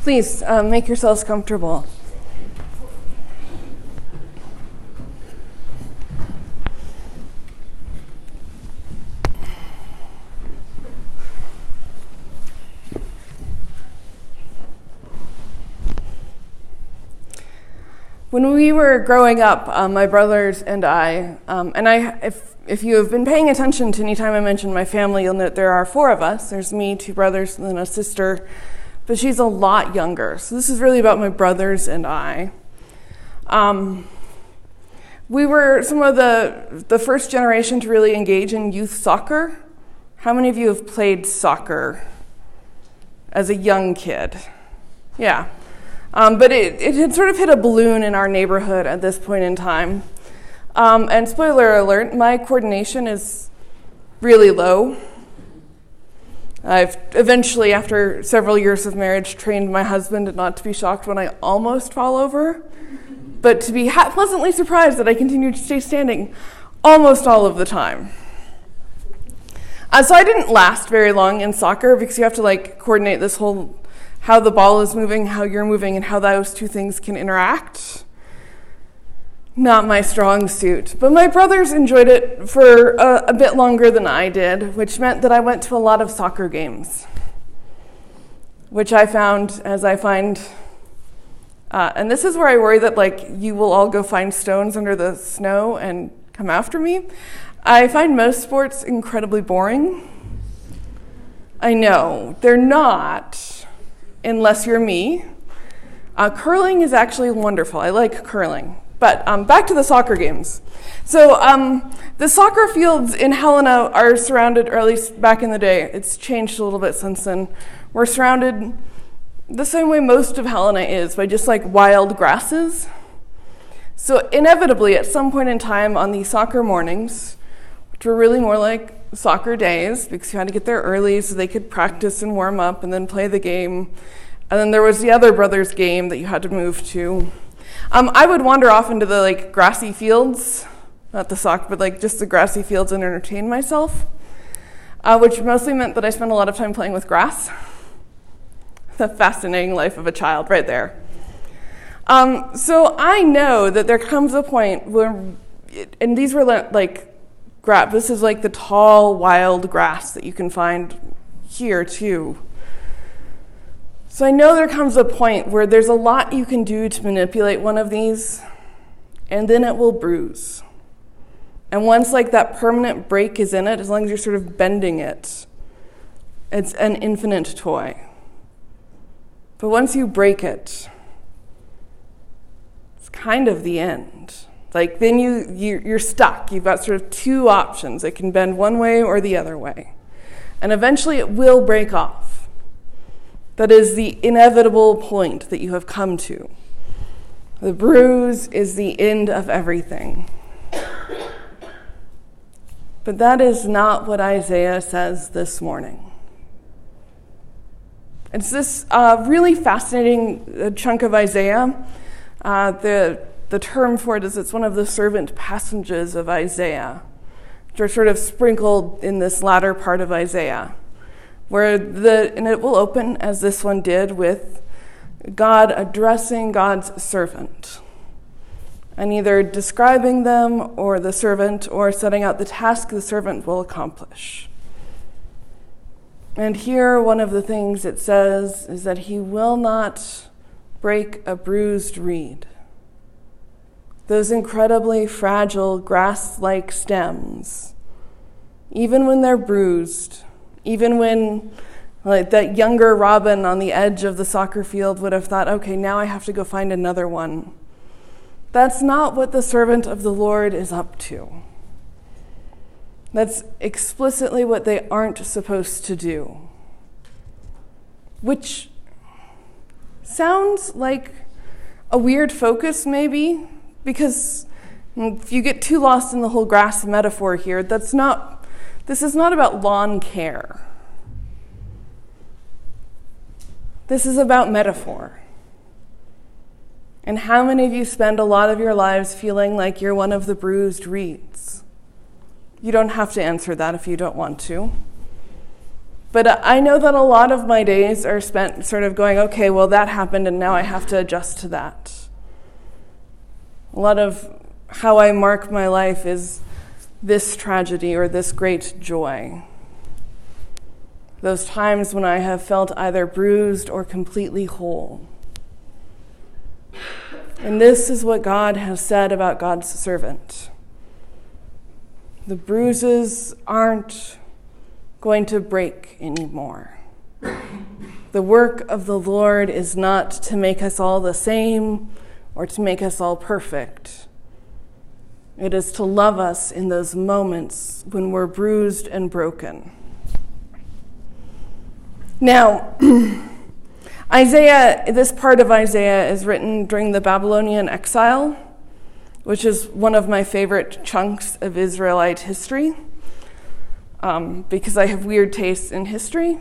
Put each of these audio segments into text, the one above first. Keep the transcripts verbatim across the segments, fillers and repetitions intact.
Please uh, make yourselves comfortable. When we were growing up, um, my brothers and I, um, and I, if if you have been paying attention to any time I mention my family, you'll note there are four of us. There's me, two brothers, and then a sister, but she's a lot younger. So this is really about my brothers and I. Um, we were some of the the first generation to really engage in youth soccer. How many of you have played soccer as a young kid? Yeah. Um, but it, it had sort of hit a balloon in our neighborhood at this point in time. Um, and spoiler alert, my coordination is really low. I've eventually, after several years of marriage, trained my husband not to be shocked when I almost fall over, but to be ha- pleasantly surprised that I continue to stay standing almost all of the time. Uh, so I didn't last very long in soccer because you have to like coordinate this whole how the ball is moving, how you're moving, and how those two things can interact. Not my strong suit. But my brothers enjoyed it for a, a bit longer than I did, which meant that I went to a lot of soccer games, which I found, as I find, uh, and this is where I worry that like you will all go find stones under the snow and come after me. I find most sports incredibly boring. I know, they're not. Unless you're me. Uh, curling is actually wonderful. I like curling. But um, back to the soccer games. So um, the soccer fields in Helena are surrounded, or at least back in the day, it's changed a little bit since then. We're surrounded the same way most of Helena is, by just like wild grasses. So inevitably, at some point in time on the soccer mornings, which were really more like soccer days because you had to get there early so they could practice and warm up and then play the game. And then there was the other brothers' game that you had to move to. Um, I would wander off into the like grassy fields, not the soccer, but like just the grassy fields and entertain myself, uh, which mostly meant that I spent a lot of time playing with grass. The fascinating life of a child right there. Um, so I know that there comes a point where, and these were like, Gra- this is like the tall, wild grass that you can find here, too. So I know there comes a point where there's a lot you can do to manipulate one of these, and then it will bruise. And once like that permanent break is in it, as long as you're sort of bending it, it's an infinite toy. But once you break it, it's kind of the end. Like then you, you, you're stuck. You've got sort of two options. It can bend one way or the other way. And eventually it will break off. That is the inevitable point that you have come to. The bruise is the end of everything. But that is not what Isaiah says this morning. It's this uh, really fascinating chunk of Isaiah. Uh, the The term for it is it's one of the servant passages of Isaiah, which are sort of sprinkled in this latter part of Isaiah, where the and it will open, as this one did, with God addressing God's servant, and either describing them or the servant or setting out the task the servant will accomplish. And here, one of the things it says is that he will not break a bruised reed. Those incredibly fragile grass-like stems, even when they're bruised, even when like that younger Robin on the edge of the soccer field would have thought, okay, now I have to go find another one. That's not what the servant of the Lord is up to. That's explicitly what they aren't supposed to do. Which sounds like a weird focus, maybe, because if you get too lost in the whole grass metaphor here, that's not, this is not about lawn care. This is about metaphor. And how many of you spend a lot of your lives feeling like you're one of the bruised reeds? You don't have to answer that if you don't want to. But I know that a lot of my days are spent sort of going, okay, well, that happened, and now I have to adjust to that. A lot of how I mark my life is this tragedy or this great joy. Those times when I have felt either bruised or completely whole. And this is what God has said about God's servant. The bruises aren't going to break anymore. The work of the Lord is not to make us all the same or to make us all perfect. It is to love us in those moments when we're bruised and broken. Now, Isaiah, this part of Isaiah is written during the Babylonian exile, which is one of my favorite chunks of Israelite history, um, because I have weird tastes in history.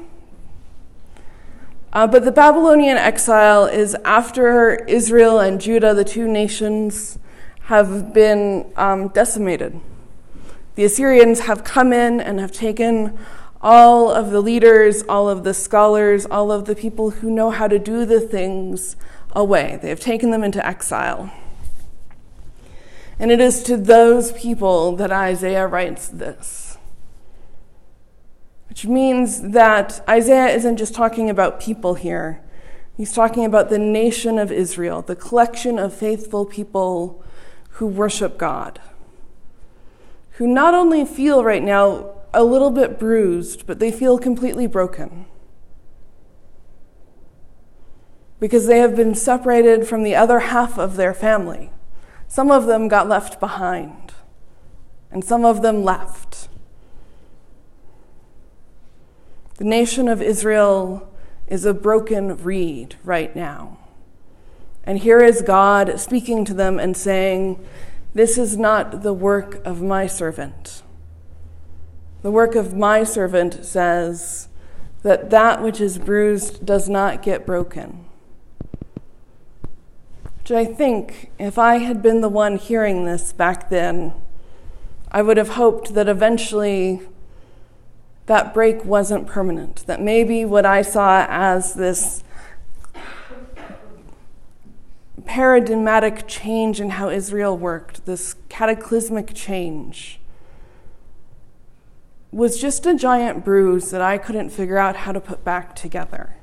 Uh, but the Babylonian exile is after Israel and Judah, the two nations, have been um, decimated. The Assyrians have come in and have taken all of the leaders, all of the scholars, all of the people who know how to do the things away. They have taken them into exile. And it is to those people that Isaiah writes this. Which means that Isaiah isn't just talking about people here. He's talking about the nation of Israel, the collection of faithful people who worship God, who not only feel right now a little bit bruised, but they feel completely broken because they have been separated from the other half of their family. Some of them got left behind, and some of them left. The nation of Israel is a broken reed right now. And here is God speaking to them and saying, this is not the work of my servant. The work of my servant says that that which is bruised does not get broken. Which I think, if I had been the one hearing this back then, I would have hoped that eventually that break wasn't permanent, that maybe what I saw as this paradigmatic change in how Israel worked, this cataclysmic change, was just a giant bruise that I couldn't figure out how to put back together.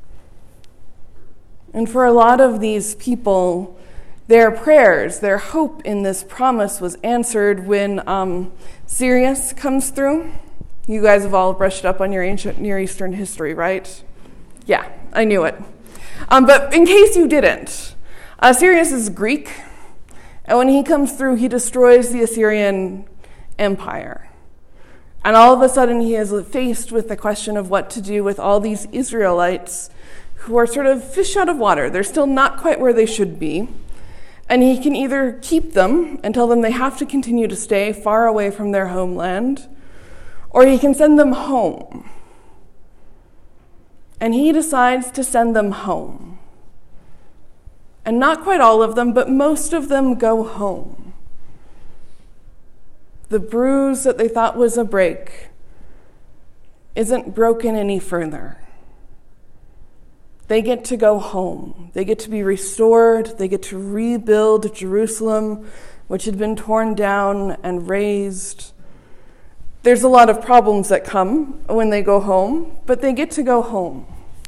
And for a lot of these people, their prayers, their hope in this promise was answered when um, Cyrus comes through. You guys have all brushed up on your ancient Near Eastern history, right? Yeah, I knew it. Um, but in case you didn't, uh, Cyrus is Greek, and when he comes through, he destroys the Assyrian Empire. And all of a sudden, he is faced with the question of what to do with all these Israelites who are sort of fish out of water. They're still not quite where they should be. And he can either keep them and tell them they have to continue to stay far away from their homeland, or he can send them home. And he decides to send them home. And not quite all of them, but most of them go home. The bruise that they thought was a break isn't broken any further. They get to go home. They get to be restored. They get to rebuild Jerusalem, which had been torn down and razed. There's a lot of problems that come when they go home, but they get to go home.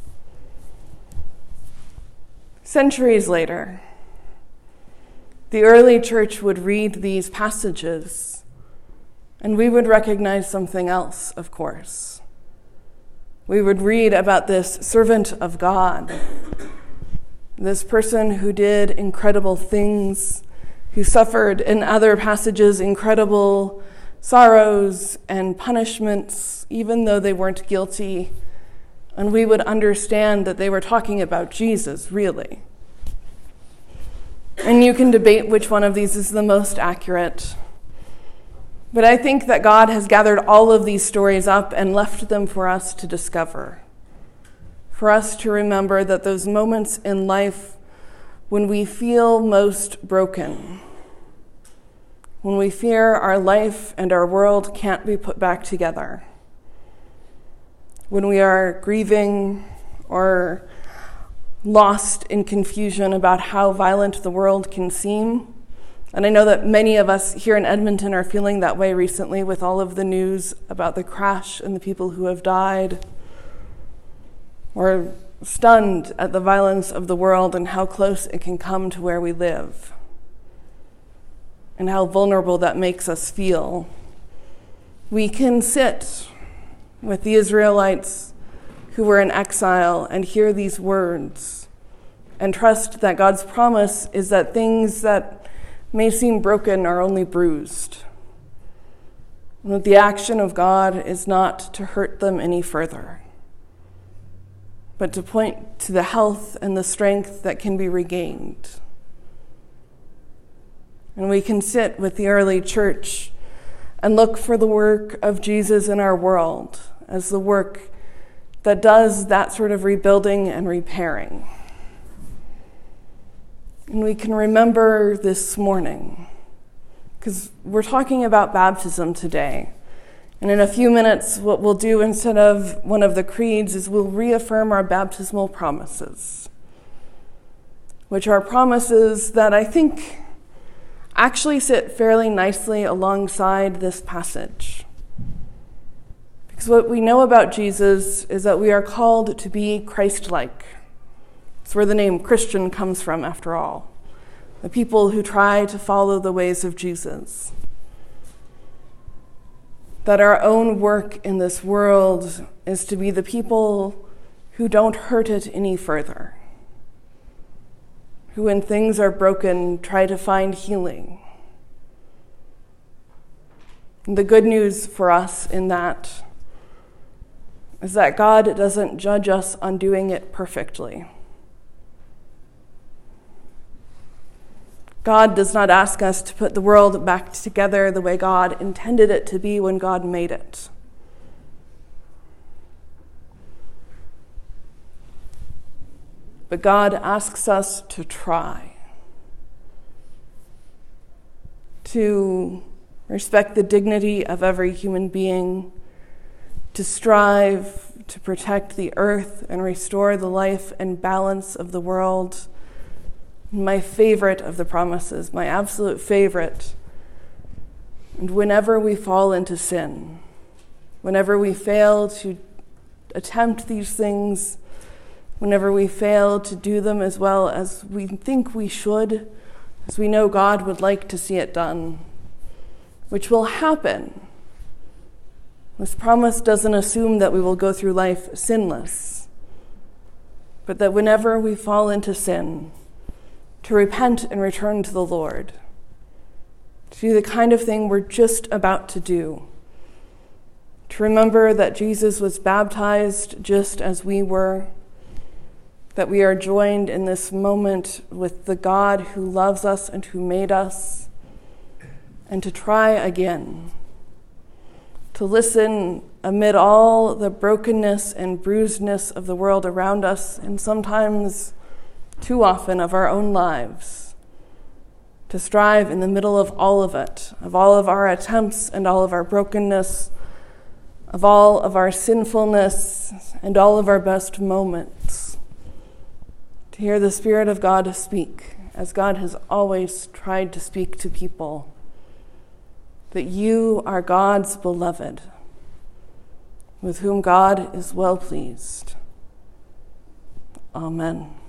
Centuries later, the early church would read these passages, and we would recognize something else, of course. We would read about this servant of God, this person who did incredible things, who suffered in other passages incredible sorrows and punishments, even though they weren't guilty. And we would understand that they were talking about Jesus, really. And you can debate which one of these is the most accurate. But I think that God has gathered all of these stories up and left them for us to discover. For us to remember that those moments in life when we feel most broken, when we fear our life and our world can't be put back together, when we are grieving or lost in confusion about how violent the world can seem. And I know that many of us here in Edmonton are feeling that way recently with all of the news about the crash and the people who have died. We're stunned at the violence of the world and how close it can come to where we live, and how vulnerable that makes us feel. We can sit with the Israelites who were in exile and hear these words and trust that God's promise is that things that may seem broken are only bruised, and that the action of God is not to hurt them any further, but to point to the health and the strength that can be regained. And we can sit with the early church and look for the work of Jesus in our world as the work that does that sort of rebuilding and repairing. And we can remember this morning, because we're talking about baptism today. And in a few minutes, what we'll do instead of one of the creeds is we'll reaffirm our baptismal promises, which are promises that I think actually sit fairly nicely alongside this passage. Because what we know about Jesus is that we are called to be Christ-like. It's where the name Christian comes from, after all. The people who try to follow the ways of Jesus. That our own work in this world is to be the people who don't hurt it any further. Who, when things are broken, try to find healing. And the good news for us in that is that God doesn't judge us on doing it perfectly. God does not ask us to put the world back together the way God intended it to be when God made it. But God asks us to try, to respect the dignity of every human being, to strive to protect the earth and restore the life and balance of the world. My favorite of the promises, my absolute favorite. And whenever we fall into sin, whenever we fail to attempt these things, whenever we fail to do them as well as we think we should, as we know God would like to see it done, which will happen. This promise doesn't assume that we will go through life sinless, but that whenever we fall into sin, to repent and return to the Lord, to do the kind of thing we're just about to do, to remember that Jesus was baptized just as we were, that we are joined in this moment with the God who loves us and who made us, and to try again, to listen amid all the brokenness and bruisedness of the world around us, and sometimes too often of our own lives, to strive in the middle of all of it, of all of our attempts and all of our brokenness, of all of our sinfulness and all of our best moments, to hear the Spirit of God speak, as God has always tried to speak to people, that you are God's beloved, with whom God is well pleased. Amen.